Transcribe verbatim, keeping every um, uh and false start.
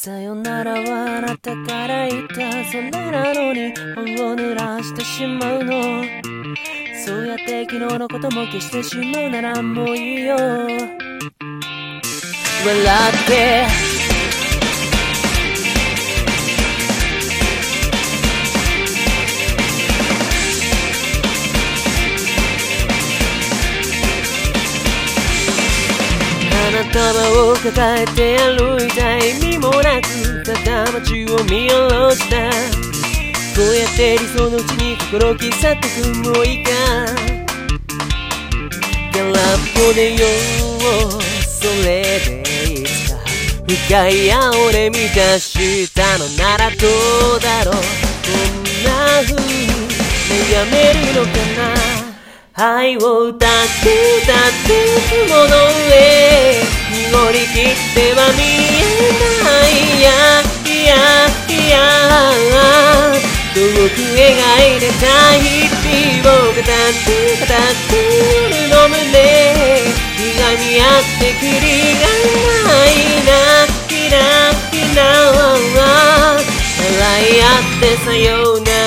さよならはあなたから言ったそれなのに本を濡らしてしまうの。そうやって昨日のことも消してしまうならもういいよ。笑って花束を抱えて歩いた意味もなくただ街を見下ろした。こうやって理想のうちに心を刻ってくもういいか。空っぽでようそれでいつか深い青で満たしたのならどうだろう。こんな風に悩めるのかな。愛を歌って歌って雲の上濁りきっては見えない。いやいやいや遠く描いてた日々を語って語って夜の胸いがみ合ってきりがないな。きらきら笑い合ってさようなら